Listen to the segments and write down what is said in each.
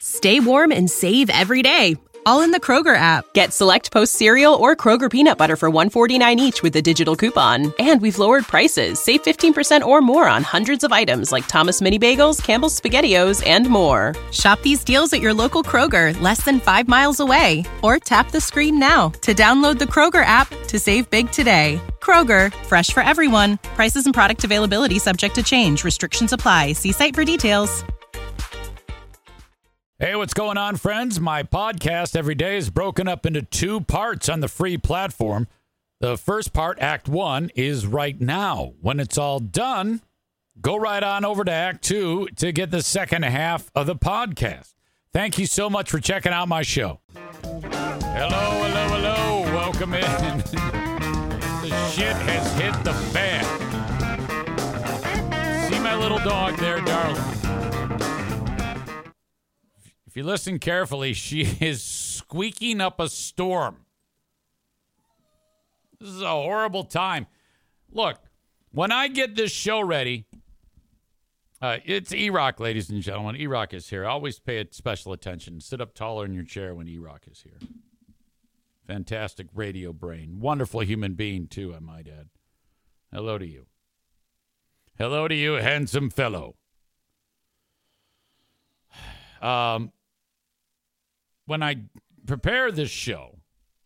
Stay warm and save every day, all in the Kroger app. Get Select Post cereal or Kroger peanut butter for $1.49 each with a digital coupon. And we've lowered prices. Save 15% or more on hundreds of items like Thomas Mini Bagels, Campbell's SpaghettiOs, and more. Shop these deals at your local Kroger, less than 5 miles away. Or tap the screen now to download the Kroger app to save big today. Kroger, fresh for everyone. Prices and product availability subject to change. Restrictions apply. See site for details. Hey, what's going on, friends? My podcast every day is broken up into 2 parts on the free platform. The first part, Act 1, is right now. When it's all done, go right on over to Act 2 to get the second half of the podcast. Thank you so much for checking out my show. Hello. Welcome in. The shit has hit the fan. See my little dog there, darling. If you listen carefully, she is squeaking up a storm. This is a horrible time. Look, when I get this show ready, it's E-Rock, ladies and gentlemen. E-Rock is here. Always pay special attention. Sit up taller in your chair when E-Rock is here. Fantastic radio brain. Wonderful human being, too, I might add. Hello to you. Hello to you, handsome fellow. When I prepare this show,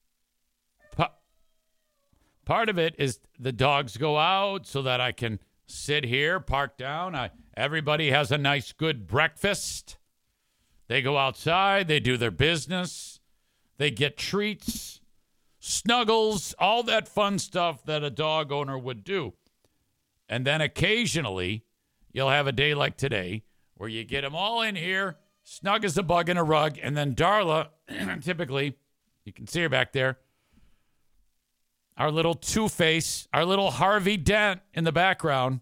part of it is the dogs go out so that I can sit here, park down. Everybody has a nice, good breakfast. They go outside. They do their business. They get treats, snuggles, all that fun stuff that a dog owner would do. And then occasionally, you'll have a day like today where you get them all in here, snug as a bug in a rug, and then Darla, typically, you can see her back there, our little Two-Face, our little Harvey Dent in the background,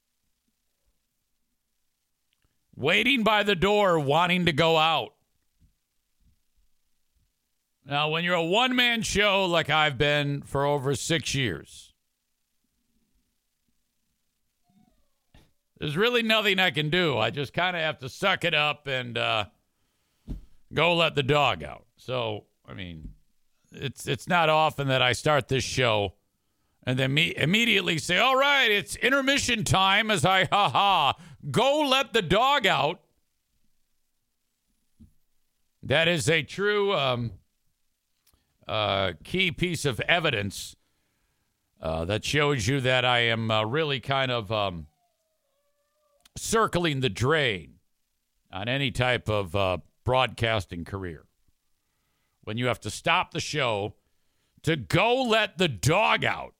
waiting by the door, wanting to go out. Now, when you're a one-man show like I've been for over 6 years, there's really nothing I can do. I just kind of have to suck it up and go let the dog out. So, I mean, it's not often that I start this show and then immediately say, all right, it's intermission time as I, go let the dog out. That is a true key piece of evidence that shows you that I am really kind of circling the drain on any type of broadcasting career. When you have to stop the show to go let the dog out.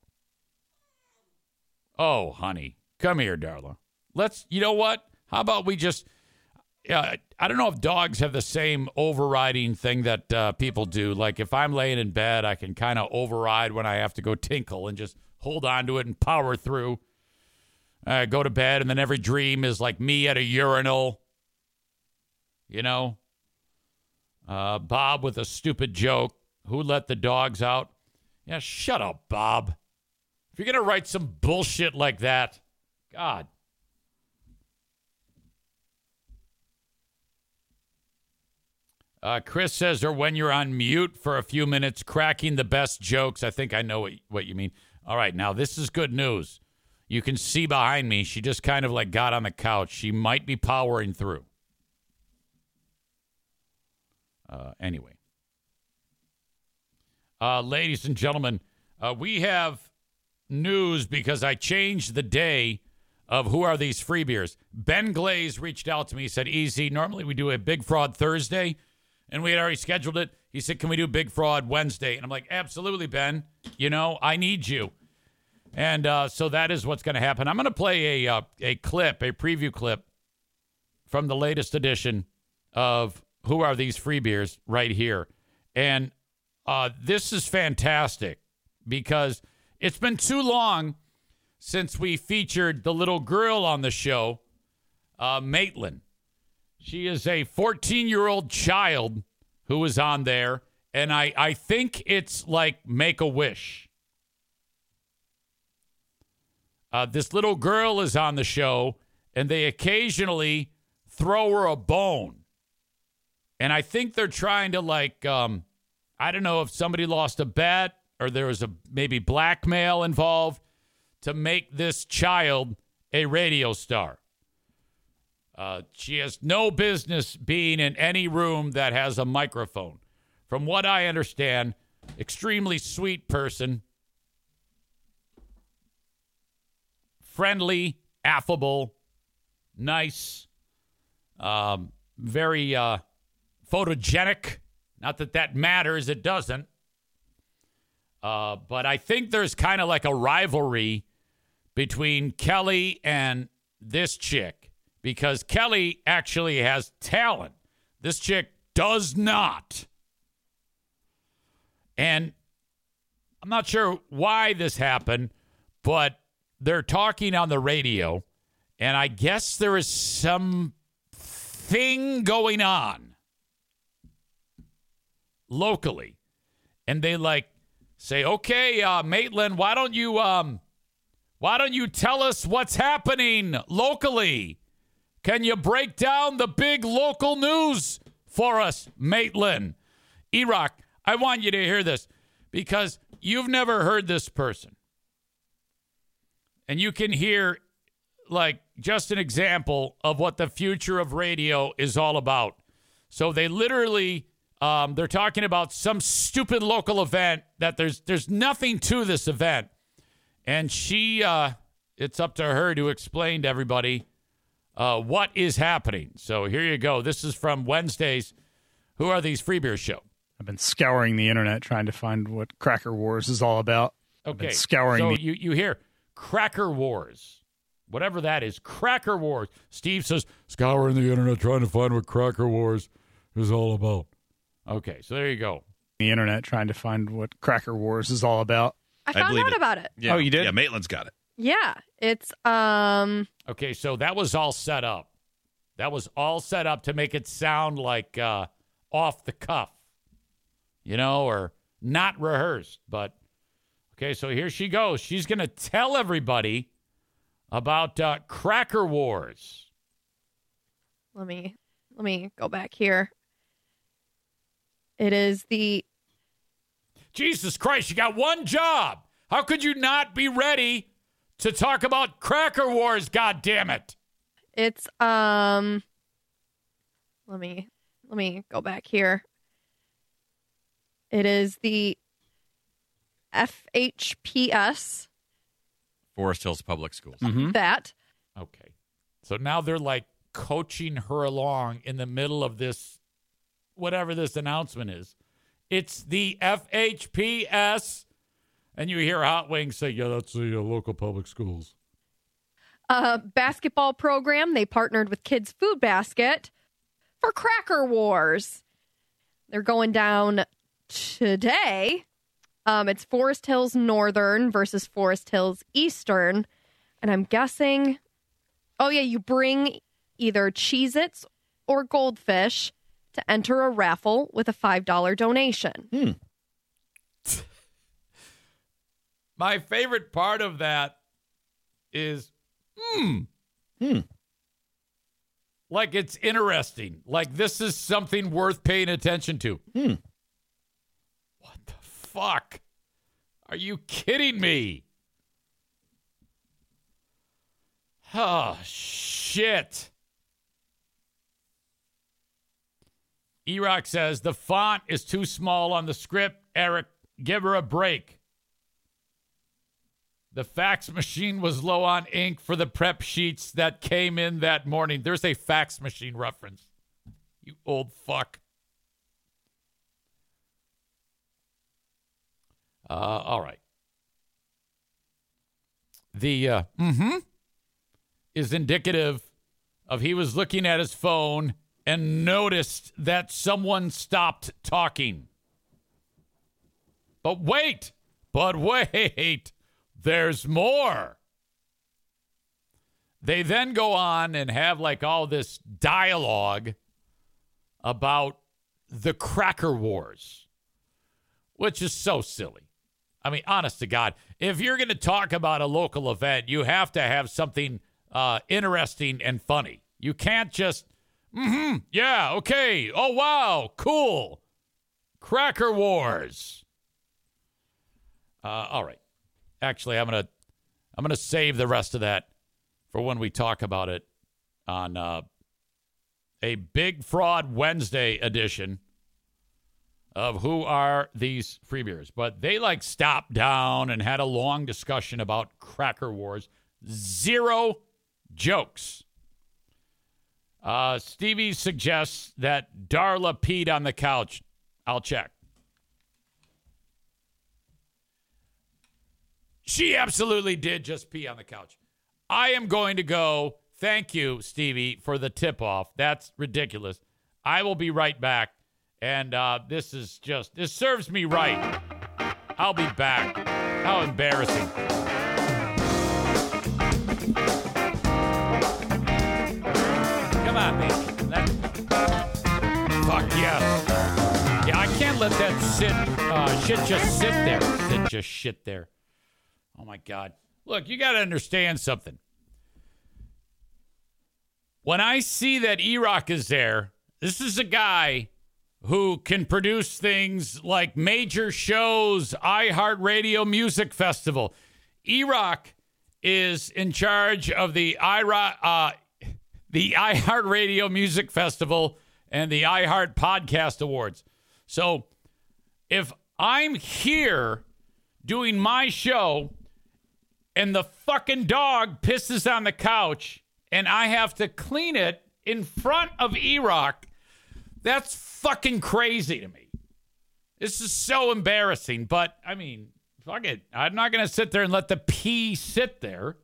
Oh, honey, come here, Darla. You know what? How about we just, I don't know if dogs have the same overriding thing that people do. Like if I'm laying in bed, I can kind of override when I have to go tinkle and just hold on to it and power through. Go to bed, and then every dream is like me at a urinal. You know? Bob with a stupid joke. Who let the dogs out? Yeah, shut up, Bob. If you're going to write some bullshit like that, God. Chris says, or when you're on mute for a few minutes, cracking the best jokes. I think I know what you mean. All right, now this is good news. You can see behind me, she just kind of like got on the couch. She might be powering through. Anyway. Ladies and gentlemen, we have news because I changed the day of Who Are These Free Beers. Ben Glaze reached out to me. He said, Easy, normally we do a Big Fraud Thursday, and we had already scheduled it. He said, can we do Big Fraud Wednesday? And I'm like, absolutely, Ben. You know, I need you. And so that is what's going to happen. I'm going to play a preview clip from the latest edition of Who Are These Free Beers right here. And this is fantastic because it's been too long since we featured the little girl on the show, Maitland. She is a 14-year-old child who was on there, and I think it's like Make-A-Wish. This little girl is on the show, and they occasionally throw her a bone. And I think they're trying to, like, I don't know if somebody lost a bet or there was maybe blackmail involved to make this child a radio star. She has no business being in any room that has a microphone. From what I understand, extremely sweet person, friendly, affable, nice, very photogenic. Not that that matters, it doesn't. But I think there's kind of like a rivalry between Kelly and this chick, because Kelly actually has talent. This chick does not. And I'm not sure why this happened, but they're talking on the radio, and I guess there is some thing going on locally. And they like say, okay, Maitland, why don't you tell us what's happening locally? Can you break down the big local news for us, Maitland? E-Rock, I want you to hear this because you've never heard this person. And you can hear, like, just an example of what the future of radio is all about. So they literally, they're talking about some stupid local event that there's nothing to this event. And she, it's up to her to explain to everybody what is happening. So here you go. This is from Wednesday's Who Are These Free Beers show. I've been scouring the internet trying to find what Cracker Wars is all about. Okay, scouring. So you hear Cracker Wars, whatever that is, Cracker Wars. Steve says, scouring the internet trying to find what Cracker Wars is all about. Okay, so there you go. The internet trying to find what Cracker Wars is all about. I found out about it. Yeah. Oh, you did? Yeah, Maitland's got it. Yeah, it's Okay, so that was all set up. That was all set up to make it sound like off the cuff, you know, or not rehearsed. But okay, so here she goes. She's going to tell everybody about Cracker Wars. Let me go back here. It is the Jesus Christ, you got one job. How could you not be ready to talk about Cracker Wars, God damn it? It's let me go back here. It is the FHPS. Forest Hills Public Schools. Mm-hmm. That. Okay. So now they're like coaching her along in the middle of this, whatever this announcement is. It's the FHPS. And you hear Hot Wings say, yeah, that's the local public schools. Basketball program. They partnered with Kids Food Basket for Cracker Wars. They're going down today. It's Forest Hills Northern versus Forest Hills Eastern. And I'm guessing, oh yeah, you bring either Cheez-Its or Goldfish to enter a raffle with a $5 donation. My favorite part of that is, like it's interesting. Like this is something worth paying attention to. What the fuck? Are you kidding me? Oh, shit. E-Rock says, the font is too small on the script. Eric, give her a break. The fax machine was low on ink for the prep sheets that came in that morning. There's a fax machine reference. You old fuck. All right. The is indicative of he was looking at his phone and noticed that someone stopped talking. But wait, there's more. They then go on and have like all this dialogue about the Cracker Wars, which is so silly. I mean, honest to God, if you're going to talk about a local event, you have to have something interesting and funny. You can't just Yeah, okay. Oh, wow. Cool. Cracker Wars. All right. Actually, I'm gonna save the rest of that for when we talk about it on a Big Fraud Wednesday edition of Who Are These Free Beers. But they stopped down and had a long discussion about Cracker Wars. Zero jokes. Stevie suggests that Darla peed on the couch. I'll check. She absolutely did just pee on the couch. I am going to go. Thank you, Stevie, for the tip-off. That's ridiculous. I will be right back. And this serves me right. I'll be back. How embarrassing. Come on, baby. Fuck yes. Yeah, I can't let that shit just sit there. Shit there. Oh, my God. Look, you got to understand something. When I see that E-Rock is there, this is a guy who can produce things like major shows, iHeartRadio Music Festival. E-Rock is in charge of the iHeartRadio Music Festival and the iHeart Podcast Awards. So if I'm here doing my show and the fucking dog pisses on the couch and I have to clean it in front of E-Rock, that's fucking crazy to me. This is so embarrassing, but I mean, fuck it. I'm not going to sit there and let the pee sit there.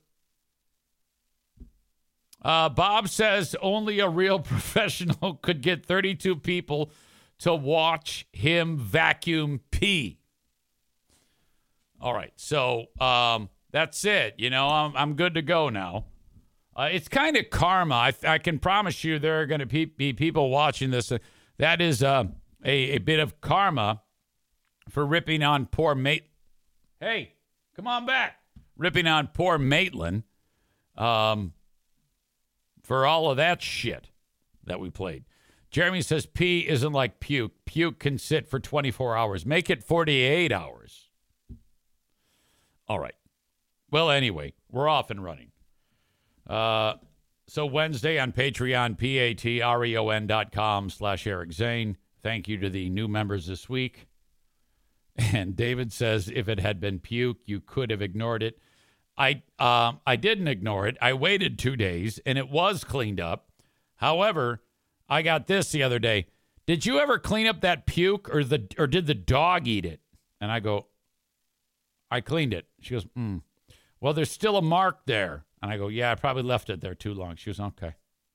Bob says only a real professional could get 32 people to watch him vacuum pee. All right, so that's it. You know, I'm good to go now. It's kind of karma. I can promise you there are going to be people watching this. That is a bit of karma for ripping on poor Maitland. Hey, come on back. Ripping on poor Maitland for all of that shit that we played. Jeremy says pee isn't like puke. Puke can sit for 24 hours. Make it 48 hours. All right. Well, anyway, we're off and running. So Wednesday on Patreon, patreon.com/Eric Zane. Thank you to the new members this week. And David says, if it had been puke, you could have ignored it. I didn't ignore it. I waited 2 days, and it was cleaned up. However, I got this the other day. Did you ever clean up that puke, or did the dog eat it? And I go, I cleaned it. She goes, well, there's still a mark there. And I go, yeah, I probably left it there too long. She was okay.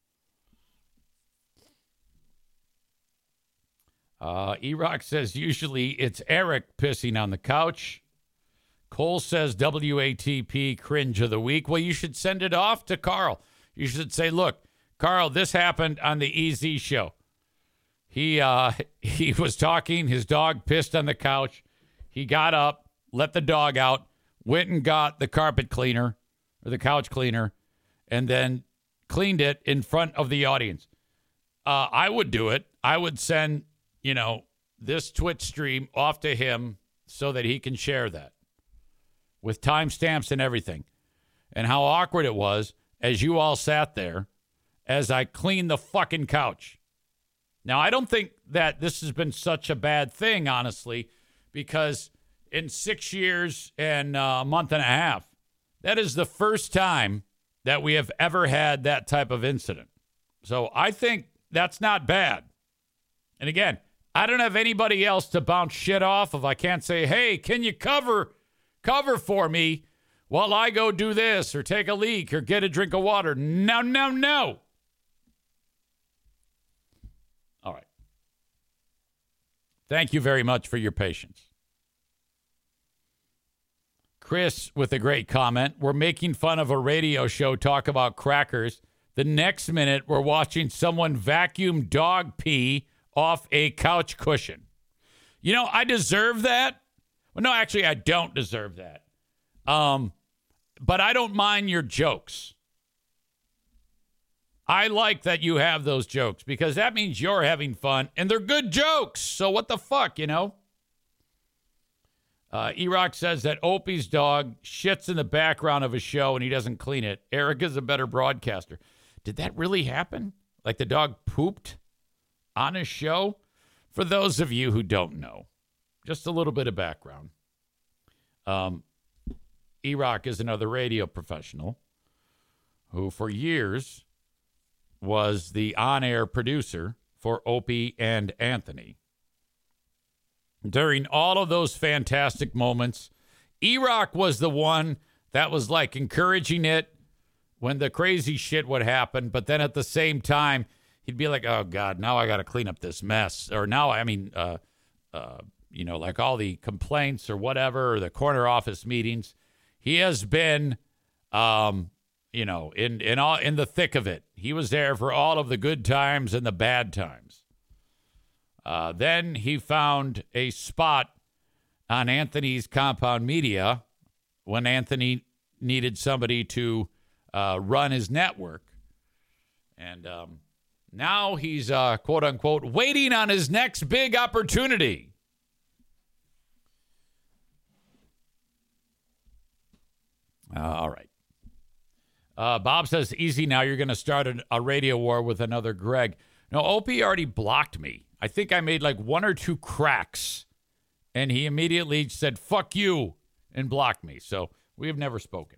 E-Rock says usually it's Eric pissing on the couch. Cole says WATP cringe of the week. Well, you should send it off to Carl. You should say, look, Carl, this happened on the EZ show. He was talking. His dog pissed on the couch. He got up, let the dog out, went and got the carpet cleaner or the couch cleaner, and then cleaned it in front of the audience. I would do it. I would send, this Twitch stream off to him so that he can share that with timestamps and everything. And how awkward it was as you all sat there as I cleaned the fucking couch. Now, I don't think that this has been such a bad thing, honestly, because in 6 years and a month and a half, that is the first time that we have ever had that type of incident. So I think that's not bad. And again, I don't have anybody else to bounce shit off of. I can't say, hey, can you cover for me while I go do this or take a leak or get a drink of water? No. All right. Thank you very much for your patience. Chris with a great comment. We're making fun of a radio show talk about crackers. The next minute, we're watching someone vacuum dog pee off a couch cushion. I deserve that. Well, no, actually, I don't deserve that. But I don't mind your jokes. I like that you have those jokes because that means you're having fun and they're good jokes. So what the fuck, you know? E-Rock says that Opie's dog shits in the background of a show and he doesn't clean it. Eric is a better broadcaster. Did that really happen? Like the dog pooped on a show? For those of you who don't know, just a little bit of background. E-Rock is another radio professional who for years was the on-air producer for Opie and Anthony. During all of those fantastic moments, E-Rock was the one that was like encouraging it when the crazy shit would happen. But then at the same time, he'd be like, oh, God, now I got to clean up this mess. Or now, like all the complaints or whatever, or the corner office meetings. He has been, in the thick of it. He was there for all of the good times and the bad times. Then he found a spot on Anthony's Compound Media when Anthony needed somebody to run his network. And now he's, quote unquote, waiting on his next big opportunity. All right. Bob says, easy now. You're going to start a radio war with another Greg. No, Opie already blocked me. I think I made like one or two cracks, and he immediately said, fuck you, and blocked me. So we have never spoken.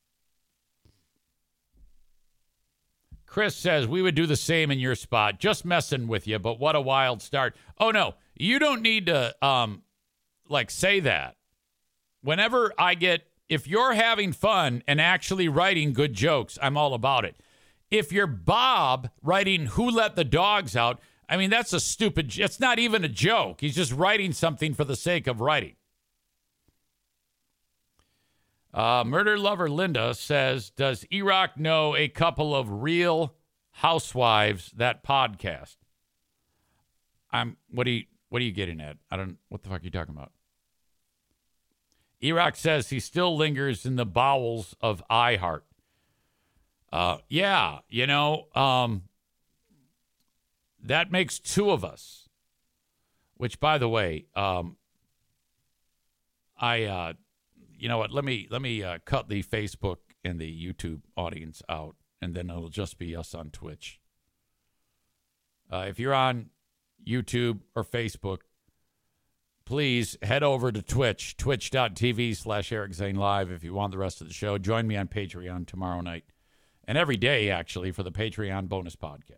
Chris says, we would do the same in your spot. Just messing with you, but what a wild start. Oh, no, you don't need to, say that. Whenever if you're having fun and actually writing good jokes, I'm all about it. If you're Bob writing Who Let the Dogs Out, I mean, that's it's not even a joke. He's just writing something for the sake of writing. Murder Lover Linda says, does E-Rock know a couple of Real Housewives, that podcast? What are you getting at? What the fuck are you talking about? E-Rock says he still lingers in the bowels of iHeart. That makes two of us. Which, by the way, you know what? Let me cut the Facebook and the YouTube audience out, and then it'll just be us on Twitch. If you're on YouTube or Facebook, please head over to Twitch, twitch.tv/Eric Zane Live if you want the rest of the show. Join me on Patreon tomorrow night and every day, actually, for the Patreon bonus podcast.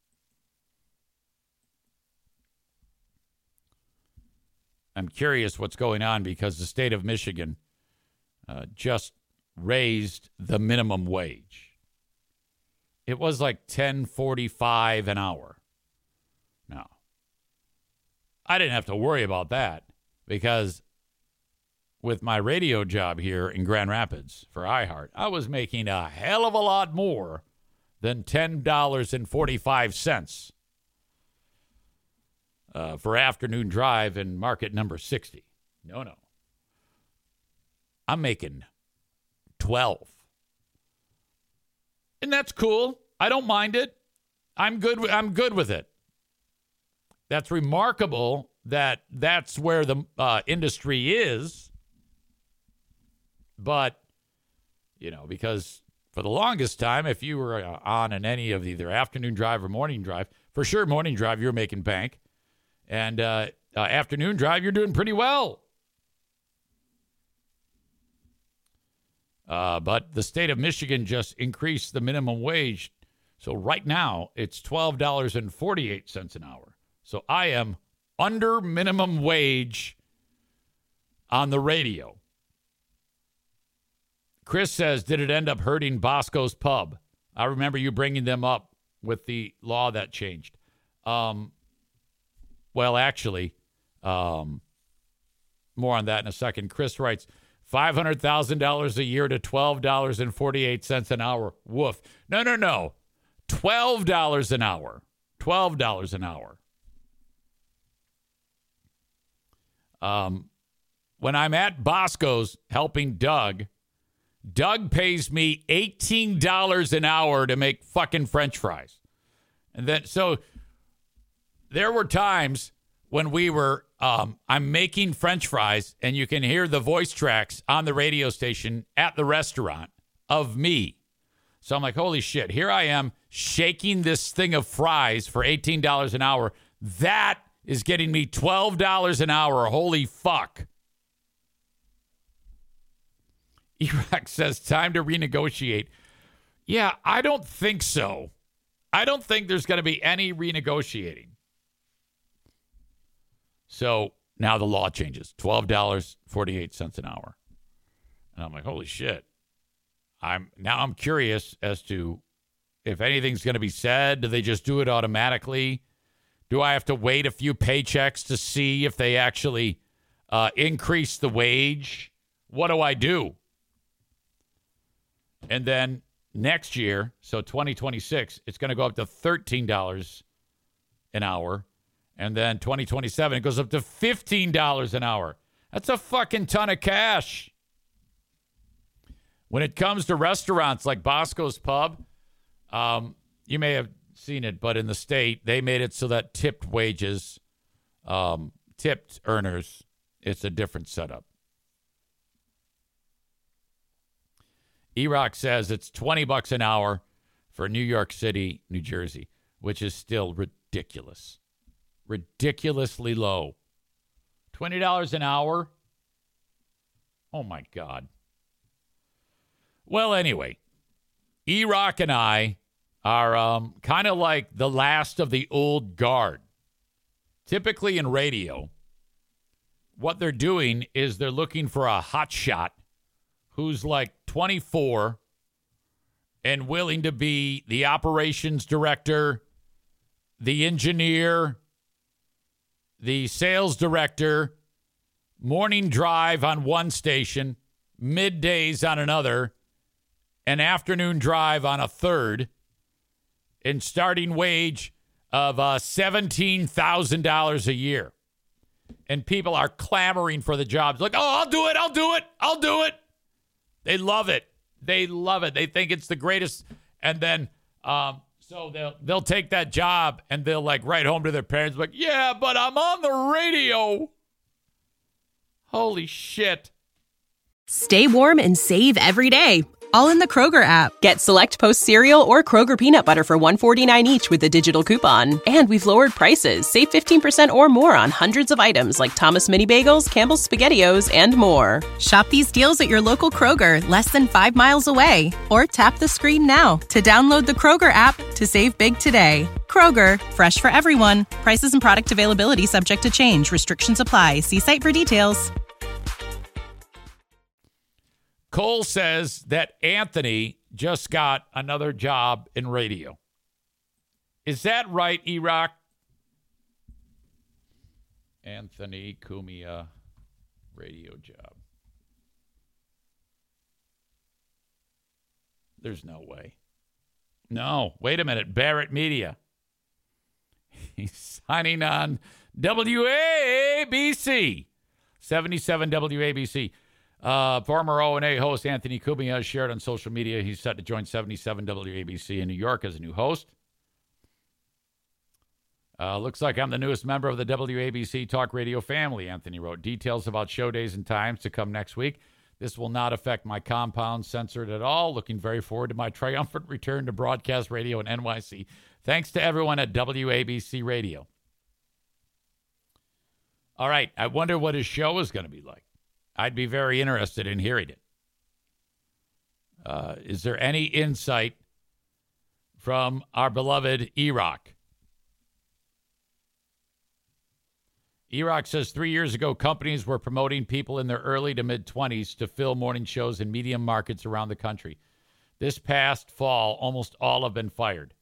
I'm curious what's going on because the state of Michigan just raised the minimum wage. It was like $10.45 an hour. No. I didn't have to worry about that because with my radio job here in Grand Rapids for iHeart, I was making a hell of a lot more than $10.45 for afternoon drive in market number 60. No. I'm making 12. And that's cool. I don't mind it. I'm good with it. That's remarkable that that's where the industry is. But, because for the longest time, if you were on in any of either afternoon drive or morning drive, for sure morning drive, you're making bank. And afternoon drive, you're doing pretty well. But the state of Michigan just increased the minimum wage. So right now, it's $12.48 an hour. So I am under minimum wage on the radio. Chris says, did it end up hurting Bosco's Pub? I remember you bringing them up with the law that changed. Well, actually, more on that in a second. Chris writes, $500,000 a year to $12.48 an hour. Woof. No. $12 an hour. $12 an hour. When I'm at Bosco's helping Doug, Doug pays me $18 an hour to make fucking French fries. And then, so there were times when we were, I'm making French fries, and you can hear the voice tracks on the radio station at the restaurant of me. So I'm like, holy shit, here I am shaking this thing of fries for $18 an hour. That is getting me $12 an hour. Holy fuck. Iraq says, time to renegotiate. Yeah, I don't think so. I don't think there's going to be any renegotiating. So now the law changes. $12.48 an hour. And I'm like, holy shit. I'm curious as to if anything's going to be said. Do they just do it automatically? Do I have to wait a few paychecks to see if they actually increase the wage? What do I do? And then next year, so 2026, it's going to go up to $13 an hour. And then 2027, it goes up to $15 an hour. That's a fucking ton of cash. When it comes to restaurants like Bosco's Pub, you may have seen it, but in the state, they made it so that tipped wages, tipped earners, it's a different setup. Iraq says it's $20 an hour for New York City, New Jersey, which is still ridiculous. Ridiculously low. $20 an hour? Oh, my God. Well, anyway, Iraq and I are kind of like the last of the old guard. Typically in radio, what they're doing is they're looking for a hot shot who's like 24 and willing to be the operations director, the engineer, the sales director, morning drive on one station, middays on another, an afternoon drive on a third, and starting wage of $17,000 a year. And people are clamoring for the jobs. Like, oh, I'll do it. They love it. They think it's the greatest. And then, so they'll take that job and they'll like write home to their parents like, yeah, but I'm on the radio. Holy shit. Stay warm and save every day, all in the Kroger app. Get Select Post cereal or Kroger peanut butter for $1.49 each with a digital coupon. And we've lowered prices. Save 15% or more on hundreds of items like Thomas Mini Bagels, Campbell's SpaghettiOs, and more. Shop these deals at your local Kroger, less than 5 miles away. Or tap the screen now to download the Kroger app to save big today. Kroger, fresh for everyone. Prices and product availability subject to change. Restrictions apply. See site for details. Cole says that Anthony just got another job in radio. Is that right, Iraq? Anthony Cumia, radio job. There's no way. No, wait a minute. Barrett Media. He's signing on WABC. 77 WABC. Former O&A host Anthony Cumia has shared on social media he's set to join 77 WABC in New York as a new host. Looks like I'm the newest member of the WABC Talk Radio family, Anthony wrote. Details about show days and times to come next week. This will not affect my compound censored at all. Looking very forward to my triumphant return to broadcast radio in NYC. Thanks to everyone at WABC Radio. All right, I wonder what his show is going to be like. I'd be very interested in hearing it. Is there any insight from our beloved Iraq? Iraq says 3 years ago, companies were promoting people in their early to mid-20s to fill morning shows in medium markets around the country. This past fall, almost all have been fired.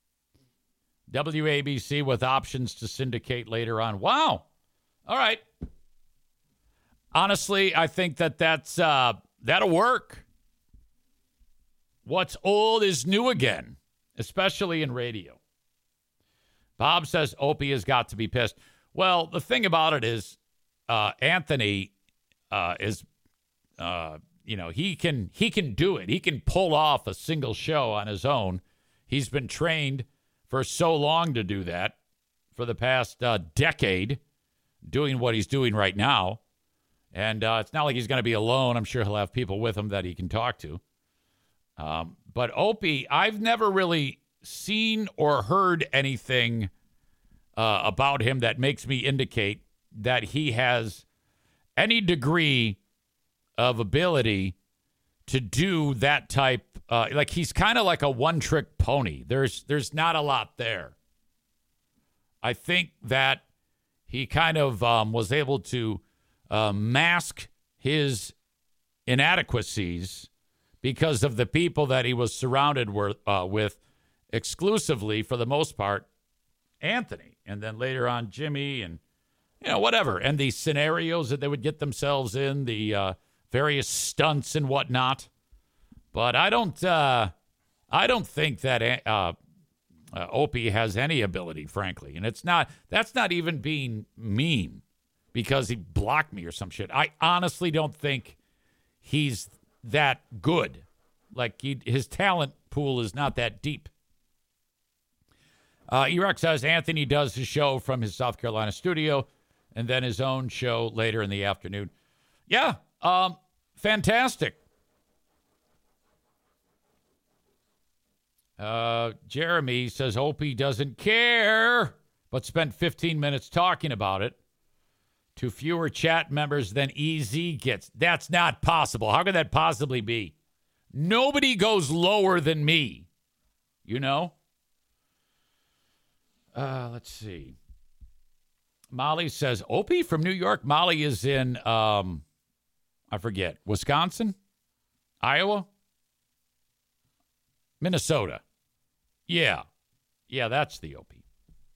WABC with options to syndicate later on. Wow. All right. Honestly, I think that'll work. What's old is new again, especially in radio. Bob says Opie has got to be pissed. Well, the thing about it is Anthony is he can do it. He can pull off a single show on his own. He's been trained for so long to do that for the past decade, doing what he's doing right now. And it's not like he's going to be alone. I'm sure he'll have people with him that he can talk to. But Opie, I've never really seen or heard anything about him that makes me indicate that he has any degree of ability to do that type. Like he's kind of like a one-trick pony. There's not a lot there. I think that he kind of was able to mask his inadequacies because of the people that he was surrounded with exclusively, for the most part, Anthony. And then later on, Jimmy and, whatever. And the scenarios that they would get themselves in, the various stunts and whatnot. But I don't think that Opie has any ability, frankly. And that's not even being mean because he blocked me or some shit. I honestly don't think he's that good. Like his talent pool is not that deep. E-Rock says Anthony does his show from his South Carolina studio and then his own show later in the afternoon. Yeah, fantastic. Jeremy says Opie doesn't care, but spent 15 minutes talking about it to fewer chat members than EZ gets. That's not possible. How could that possibly be? Nobody goes lower than me, Let's see. Molly says, Opie from New York. Molly is in, I forget, Wisconsin? Iowa? Minnesota. Yeah, that's the Opie.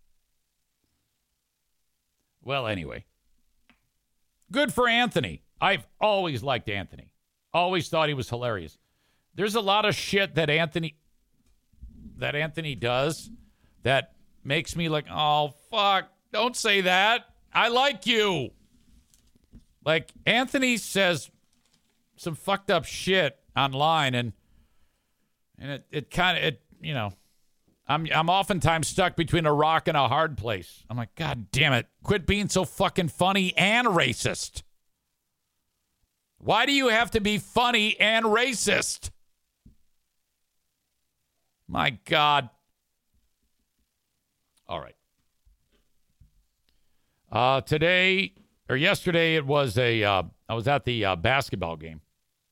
Well, anyway. Good for Anthony. I've always liked Anthony. Always thought he was hilarious. There's a lot of shit that Anthony does that makes me like, oh, fuck, don't say that. I like you. Like, Anthony says some fucked up shit online, and it kind of, I'm oftentimes stuck between a rock and a hard place. I'm like, God damn it. Quit being so fucking funny and racist. Why do you have to be funny and racist? My God. All right. Yesterday it was I was at the basketball game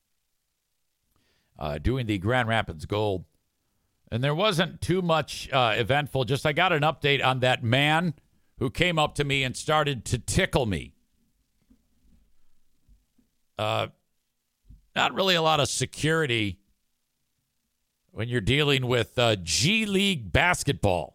doing the Grand Rapids Gold. And there wasn't too much eventful. Just I got an update on that man who came up to me and started to tickle me. Not really a lot of security when you're dealing with G League basketball.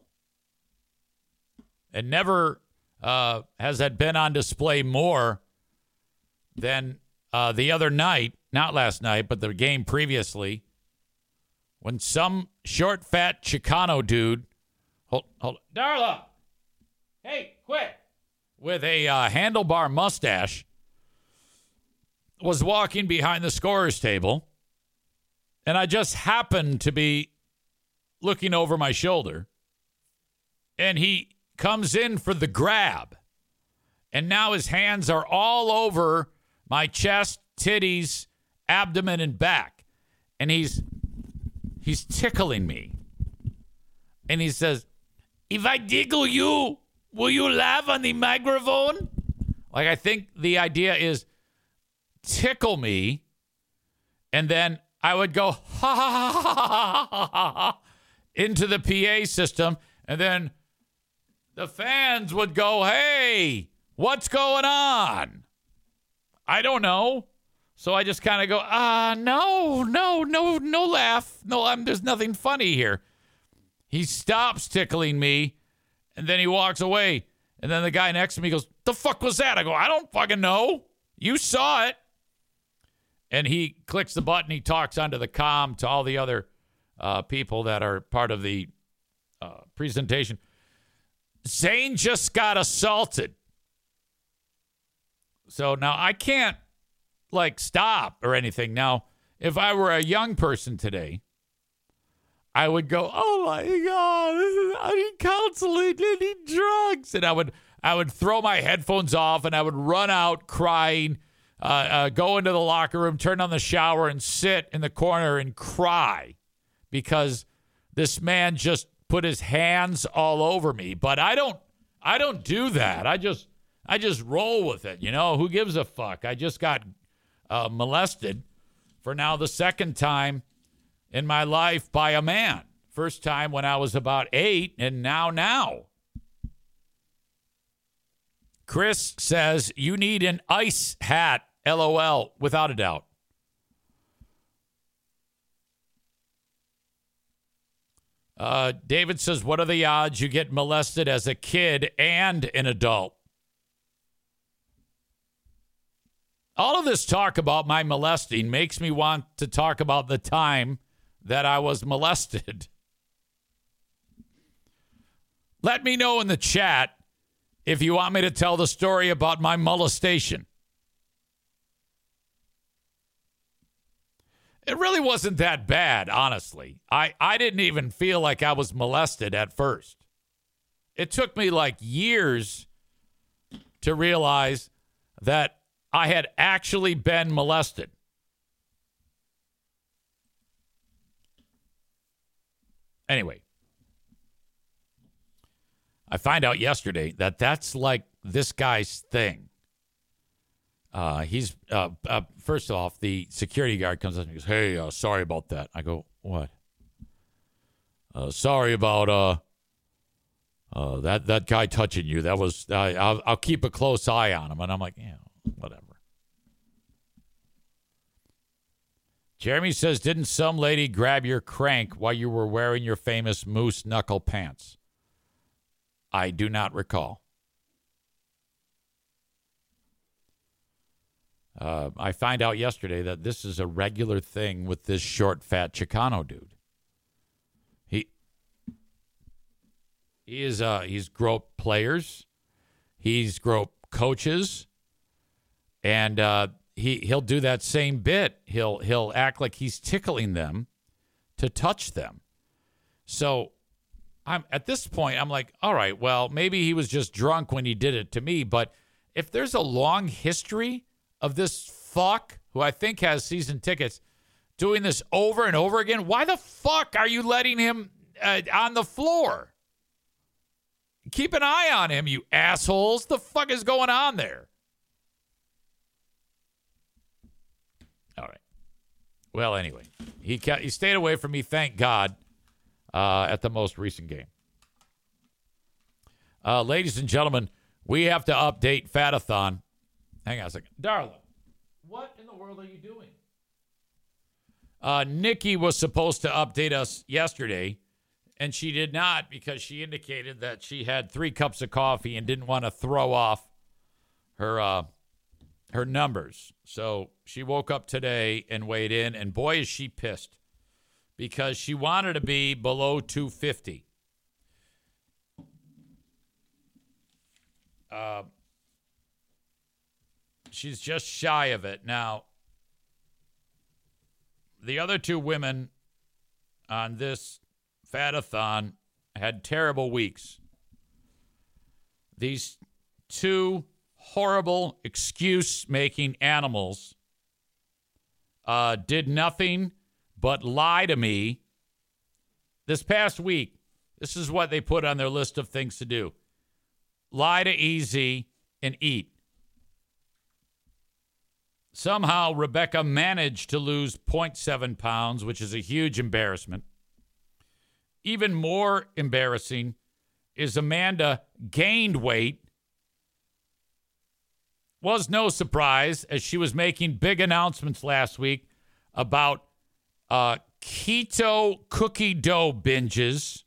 And never has that been on display more than the other night, not last night, but the game previously, when some short, fat Chicano dude, hold, Darla, hey, quit, with a handlebar mustache, was walking behind the scorer's table, and I just happened to be looking over my shoulder, and he comes in for the grab, and now his hands are all over my chest, titties, abdomen, and back, and he's tickling me, and he says, if I tickle you, will you laugh on the microphone? Like, I think the idea is tickle me, and then I would go, ha, ha, ha, ha, ha, ha, ha, into the PA system, and then the fans would go, hey, what's going on? I don't know. So I just kind of go, no laugh. No, there's nothing funny here. He stops tickling me, and then he walks away. And then the guy next to me goes, the fuck was that? I go, I don't fucking know. You saw it. And he clicks the button. He talks onto the comm to all the other people that are part of the presentation. Zane just got assaulted. So now I can't like stop or anything. Now, if I were a young person today, I would go, oh my God, I need counseling, I need drugs. And I would throw my headphones off and I would run out crying, go into the locker room, turn on the shower and sit in the corner and cry because this man just put his hands all over me. But I don't do that. I just roll with it. Who gives a fuck? I just got molested for now the second time in my life by a man. First time when I was about 8, and now. Chris says, you need an ice hat, LOL, without a doubt. David says, what are the odds you get molested as a kid and an adult? All of this talk about my molesting makes me want to talk about the time that I was molested. Let me know in the chat if you want me to tell the story about my molestation. It really wasn't that bad, honestly. I didn't even feel like I was molested at first. It took me like years to realize that I had actually been molested. Anyway, I find out yesterday that that's like this guy's thing. He's first off, the security guard comes up and goes, hey, sorry about that. I go, what? Sorry about that guy touching you. That was I'll keep a close eye on him. And I'm like, yeah, whatever. Jeremy says, didn't some lady grab your crank while you were wearing your famous moose knuckle pants? I do not recall. I find out yesterday that this is a regular thing with this short, fat Chicano dude. He's groped players, he's groped coaches, and he'll do that same bit. He'll act like he's tickling them to touch them. So I'm at this point, I'm like, all right, well, maybe he was just drunk when he did it to me. But if there's a long history of this fuck who I think has season tickets doing this over and over again, why the fuck are you letting him on the floor? Keep an eye on him, you assholes. The fuck is going on there? All right. Well, anyway, he stayed away from me, thank God, at the most recent game. Ladies and gentlemen, we have to update Fatathon. Hang on a second. Darla, what in the world are you doing? Nikki was supposed to update us yesterday, and she did not because she indicated that she had 3 cups of coffee and didn't want to throw off her numbers. So she woke up today and weighed in, and boy, is she pissed because she wanted to be below 250. She's just shy of it. Now, the other 2 women on this Fatathon had terrible weeks. These 2 horrible excuse-making animals did nothing but lie to me this past week. This is what they put on their list of things to do. Lie to Easy and eat. Somehow, Rebecca managed to lose 0.7 pounds, which is a huge embarrassment. Even more embarrassing is Amanda gained weight. Was no surprise, as she was making big announcements last week about keto cookie dough binges.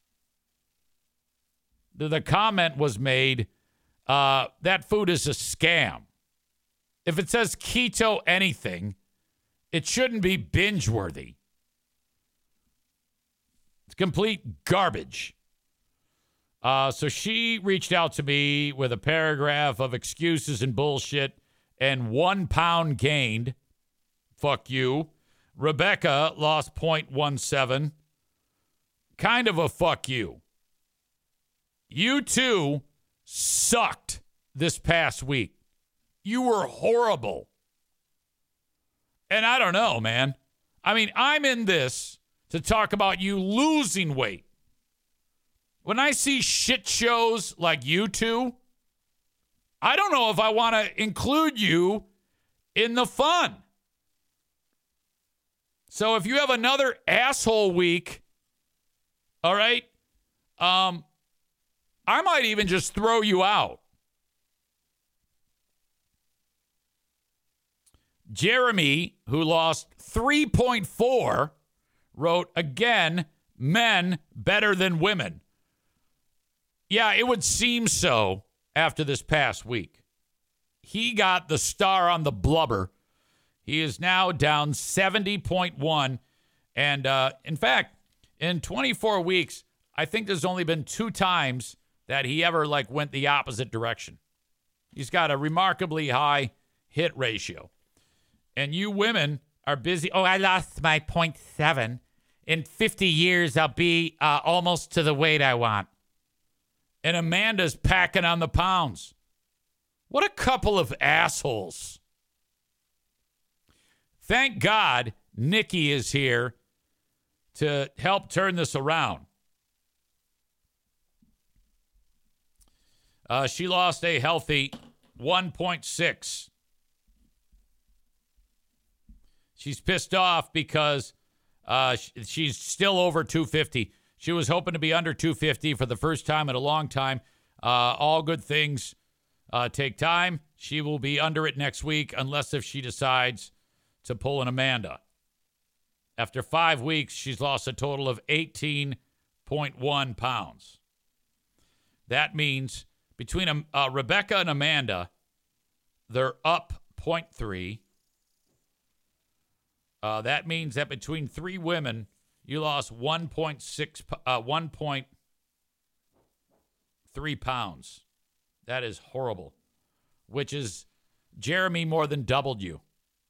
The comment was made, that food is a scam. If it says keto anything, it shouldn't be binge-worthy. It's complete garbage. So she reached out to me with a paragraph of excuses and bullshit and 1 pound gained. Fuck you. Rebecca lost 0.17. Kind of a fuck you. You two sucked this past week. You were horrible. And I don't know, man. I mean, I'm in this to talk about you losing weight. When I see shit shows like you two, I don't know if I want to include you in the fun. So if you have another asshole week, all right, I might even just throw you out. Jeremy, who lost 3.4, wrote, again, men better than women. Yeah, it would seem so after this past week. He got the star on the blubber. He is now down 70.1. And in fact, in 24 weeks, I think there's only been 2 times that he ever went the opposite direction. He's got a remarkably high hit ratio. And you women are busy. Oh, I lost my 0.7. In 50 years, I'll be almost to the weight I want. And Amanda's packing on the pounds. What a couple of assholes. Thank God Nikki is here to help turn this around. She lost a healthy 1.6. She's pissed off because she's still over 250. She was hoping to be under 250 for the first time in a long time. All good things take time. She will be under it next week unless if she decides to pull an Amanda. After 5 weeks, she's lost a total of 18.1 pounds. That means between Rebecca and Amanda, they're up 0.3. That means that between 3 women, you lost 1.3 pounds. That is horrible, which is Jeremy more than doubled you.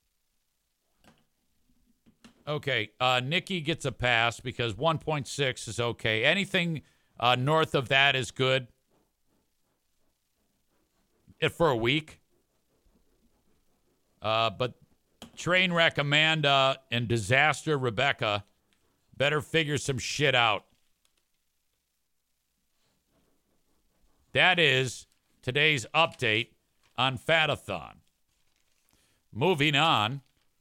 Okay, Nikki gets a pass because 1.6 is okay. Anything north of that is good for a week. But Trainwreck Amanda and Disaster Rebecca better figure some shit out. That is today's update on Fatathon. Moving on.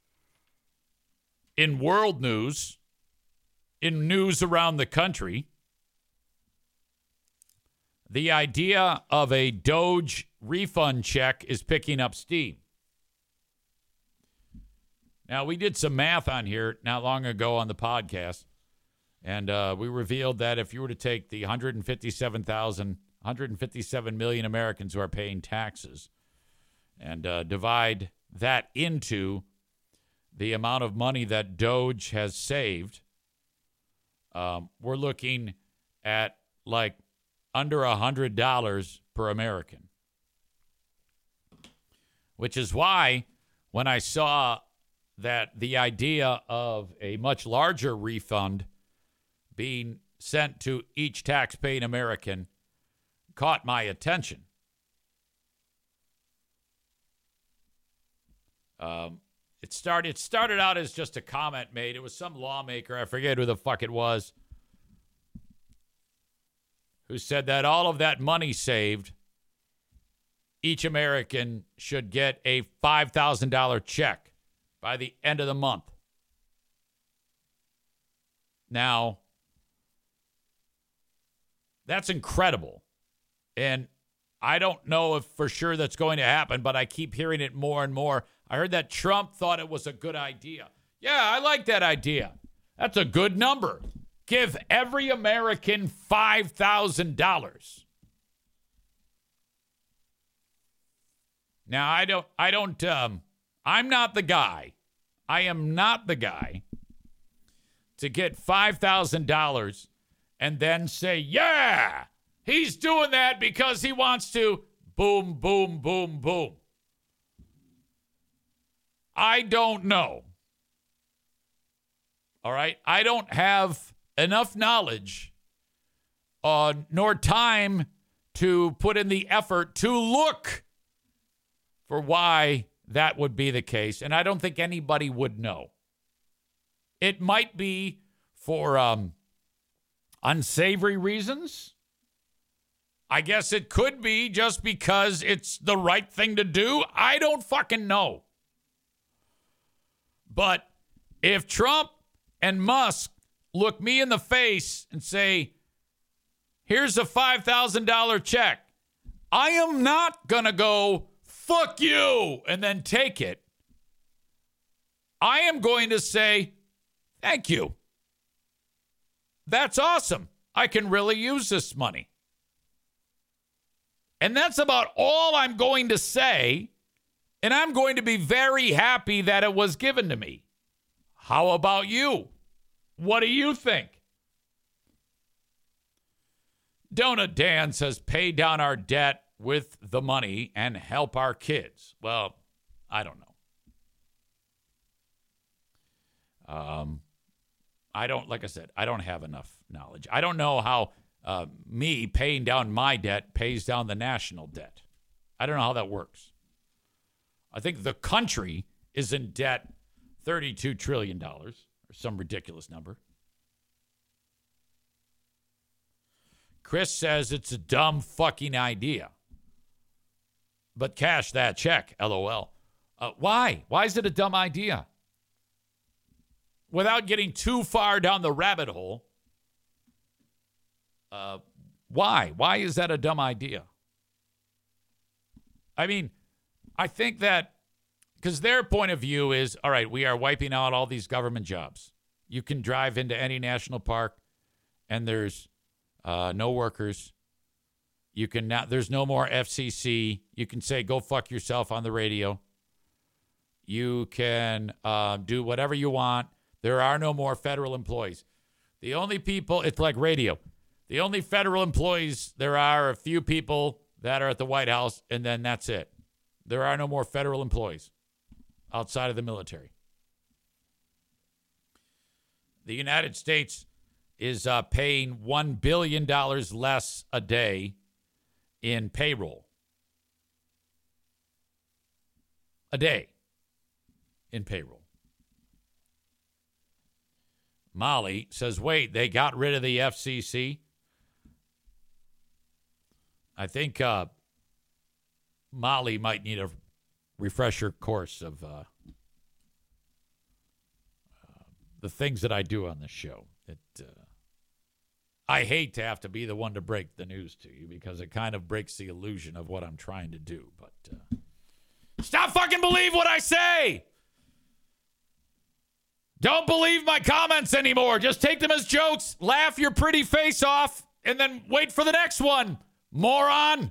In world news, in news around the country, the idea of a Doge refund check is picking up steam. Now, we did some math on here not long ago on the podcast, and we revealed that if you were to take the 157 million Americans who are paying taxes and divide that into the amount of money that Doge has saved, we're looking at under $100 per American. Which is why when I saw that the idea of a much larger refund being sent to each tax-paying American caught my attention. It started out as just a comment made. It was some lawmaker, I forget who the fuck it was, who said that all of that money saved, each American should get a $5,000 check by the end of the month. Now, that's incredible. And I don't know if for sure that's going to happen, but I keep hearing it more and more. I heard that Trump thought it was a good idea. Yeah, I like that idea. That's a good number. Give every American $5,000. Now, I'm not the guy. I am not the guy to get $5,000 and then say, yeah, he's doing that because he wants to boom, boom, boom, boom. I don't know. All right? I don't have enough knowledge nor time to put in the effort to look for why that would be the case. And I don't think anybody would know. It might be for unsavory reasons. I guess it could be just because it's the right thing to do. I don't fucking know. But if Trump and Musk look me in the face and say, here's a $5,000 check, I am not going to go, fuck you, and then take it. I am going to say, thank you. That's awesome. I can really use this money. And that's about all I'm going to say. And I'm going to be very happy that it was given to me. How about you? What do you think? Donut Dan says, pay down our debt with the money and help our kids. Well, I don't know. Like I said, I don't have enough knowledge. I don't know how me paying down my debt pays down the national debt. I don't know how that works. I think the country is in debt $32 trillion or some ridiculous number. Chris says it's a dumb fucking idea. But cash that check, LOL. Why? Why is it a dumb idea? Without getting too far down the rabbit hole, why? Why is that a dumb idea? I mean, I think that because their point of view is, all right, we are wiping out all these government jobs. You can drive into any national park and there's no workers. You can not, there's no more FCC. You can say, go fuck yourself on the radio. You can do whatever you want. There are no more federal employees. The only people, it's like radio. The only federal employees, there are a few people that are at the White House, and then that's it. There are no more federal employees outside of the military. The United States is paying $1 billion less a day in payroll. A day in payroll. Molly says, wait, they got rid of the FCC? I think Molly might need a refresher course of the things that I do on this show. I hate to have to be the one to break the news to you because it kind of breaks the illusion of what I'm trying to do. But stop fucking believe what I say. Don't believe my comments anymore. Just take them as jokes, laugh your pretty face off, and then wait for the next one. Moron.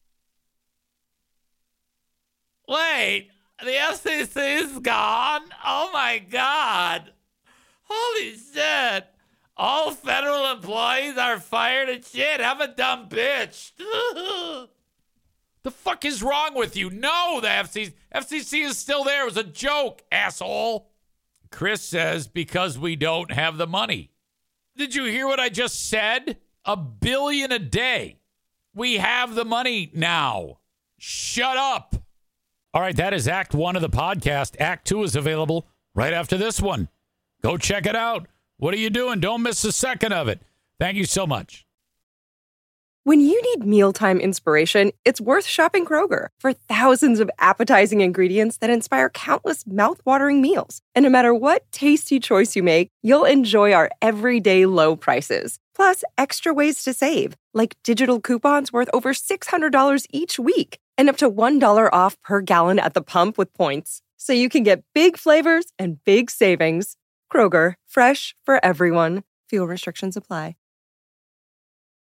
Wait, the FCC is gone? Oh my God. Holy shit. All federal employees are fired and shit. I'm a dumb bitch. The fuck is wrong with you? No, the FCC is still there. It was a joke, asshole. Chris says, because we don't have the money. Did you hear what I just said? $1 billion a day. We have the money now. Shut up. All right, that is Act 1 of the podcast. Act 2 is available right after this one. Go check it out. What are you doing? Don't miss a second of it. Thank you so much. When you need mealtime inspiration, it's worth shopping Kroger for thousands of appetizing ingredients that inspire countless mouthwatering meals. And no matter what tasty choice you make, you'll enjoy our everyday low prices. Plus, extra ways to save, like digital coupons worth over $600 each week and up to $1 off per gallon at the pump with points. So you can get big flavors and big savings. Kroger, fresh for everyone. Fuel restrictions apply.